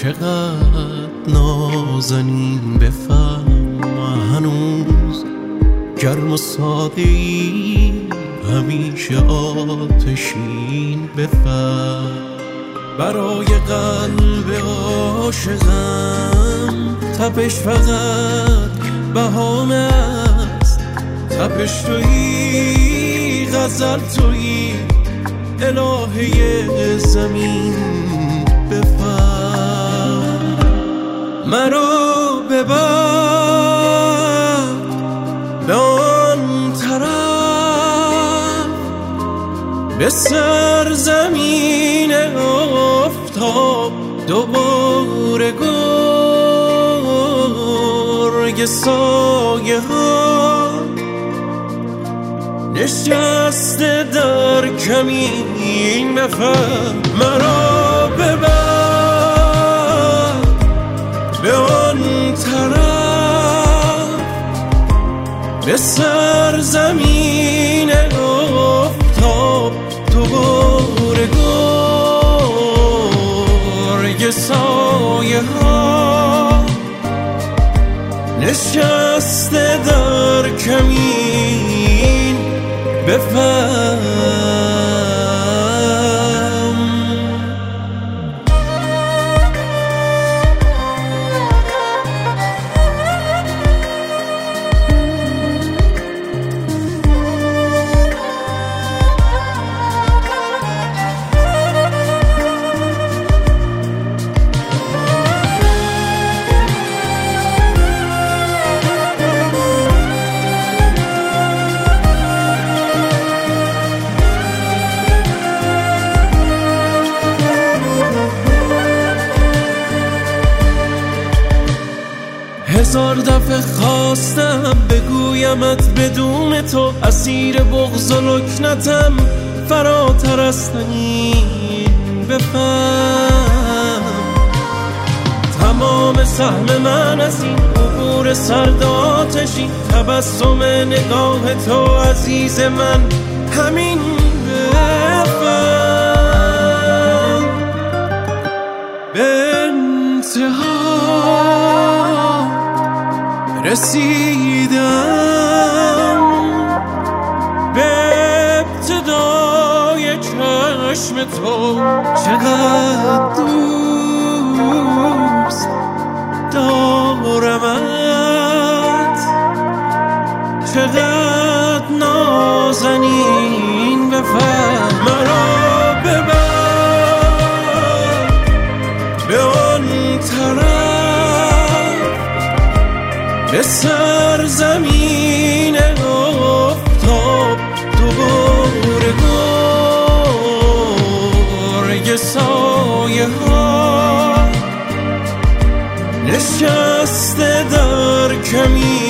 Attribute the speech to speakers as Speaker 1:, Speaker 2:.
Speaker 1: چقدر نازنین بفهم هنوز گرم و ساده‌ای همیشه آتشین بفهم برای قلب عاشقم تپش فقط بهانه است تپش تویی غزل تویی الهه زمین بفهم مرا ببر به آن طرف به سرزمین آفتاب دوباره گرگ سایه ها نشسته در کمین بفهم مرا ببر به آن طرف به سرزمین آفتاب دوباره گرگ سایه ها نشسته در کمین بفهم هزار دفعه خواستم بگویمت بدون تو اسیر بغض و لکنتم فراتر از این بفهم تمام سهم من از این عبور سرد آتشی تبسم نگاه تو عزیز من همین بفهم به انتها رسیدم به ابتدای چشم تو چقدر دوست دارمت چقدر نازنین بفهم مرا ببر به آن طرف به سرزمین آفتاب دوباره گرگ سایه ها نشسته در کمین